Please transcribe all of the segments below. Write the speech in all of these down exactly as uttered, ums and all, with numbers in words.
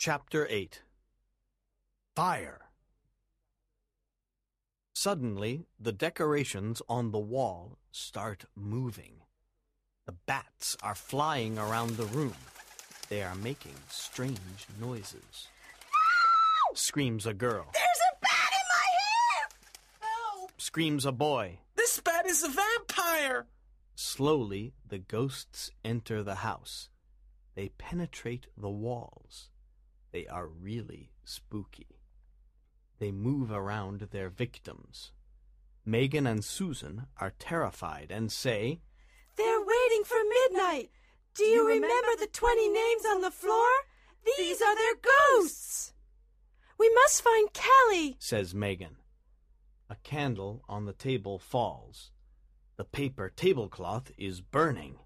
Chapter eight. Fire. Suddenly, the decorations on the wall start moving. The bats are flying around the room. They are making strange noises. No! Screams a girl. There's a bat in my hair! Help! Screams a boy. This bat is a vampire! Slowly, the ghosts enter the house. They penetrate the walls. They are really spooky. They move around their victims. Megan and Susan are terrified and say, "They're waiting for midnight. Do you remember the twenty names on the floor? These are their ghosts. We must find Kelly," says Megan. A candle on the table falls. The paper tablecloth is burning.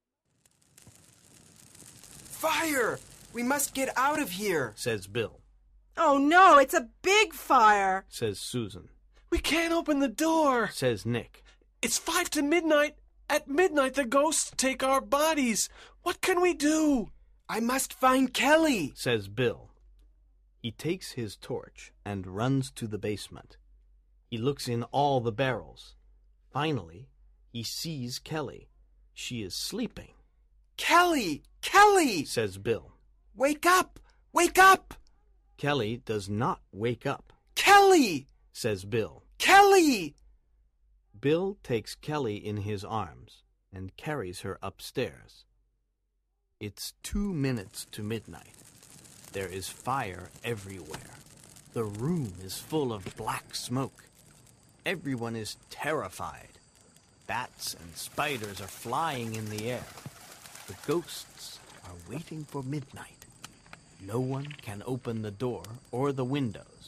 Fire! We must get out of here, says Bill. "Oh no, it's a big fire," says Susan. We can't open the door, says Nick. It's five to midnight. At midnight, the ghosts take our bodies. What can we do? I must find Kelly, says Bill. He takes his torch and runs to the basement. He looks in all the barrels. Finally, he sees Kelly. She is sleeping. Kelly! Kelly! says Bill. Wake up! Wake up! Kelly does not wake up. Kelly! says Bill. Kelly! Bill takes Kelly in his arms and carries her upstairs. It's two minutes to midnight. There is fire everywhere. The room is full of black smoke. Everyone is terrified. Bats and spiders are flying in the air. The ghosts are waiting for midnight. No one can open the door or the windows.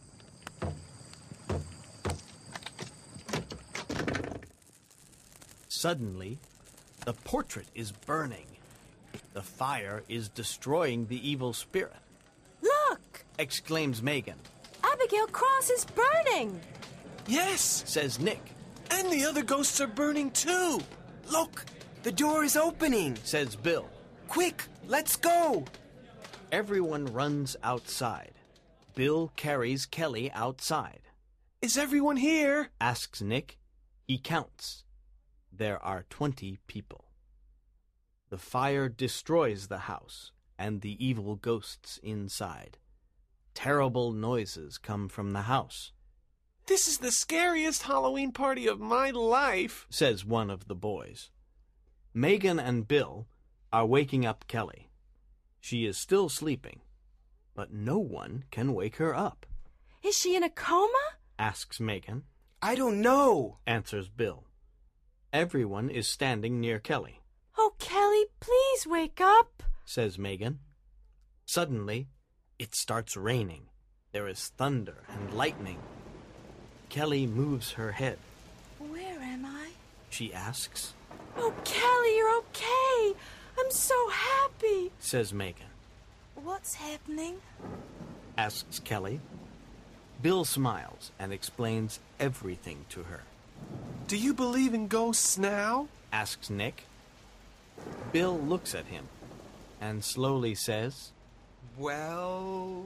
Suddenly, the portrait is burning. The fire is destroying the evil spirit. "Look!" exclaims Megan. "Abigail Cross is burning!" Yes, says Nick. and the other ghosts are burning too. Look! The door is opening, says Bill. Quick! Let's go! Everyone runs outside. Bill carries Kelly outside. Is everyone here? Asks Nick. He counts. There are twenty people. The fire destroys the house and the evil ghosts inside. Terrible noises come from the house. This is the scariest Halloween party of my life, says one of the boys. Megan and Bill are waking up Kelly. She is still sleeping, but no one can wake her up. "Is she in a coma?" asks Megan. I don't know, answers Bill. Everyone is standing near Kelly. "Oh, Kelly, please wake up," says Megan. Suddenly, it starts raining. There is thunder and lightning. Kelly moves her head. "Where am I?" she asks. "Oh, Kelly, you're okay. I'm so happy," says Megan. "What's happening?" asks Kelly. Bill smiles and explains everything to her. Do you believe in ghosts now? asks Nick. Bill looks at him and slowly says, Well...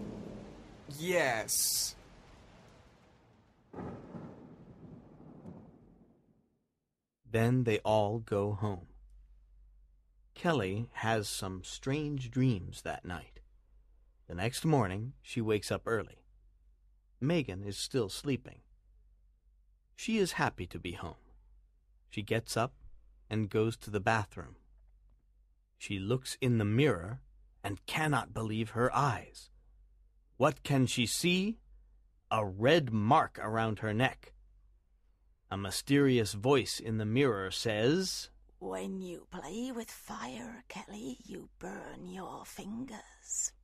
yes. Then they all go home. Kelly has some strange dreams that night. The next morning, she wakes up early. Megan is still sleeping. She is happy to be home. She gets up and goes to the bathroom. She looks in the mirror and cannot believe her eyes. What can she see? A red mark around her neck. A mysterious voice in the mirror says, "When you play with fire, Kelly, you burn your fingers."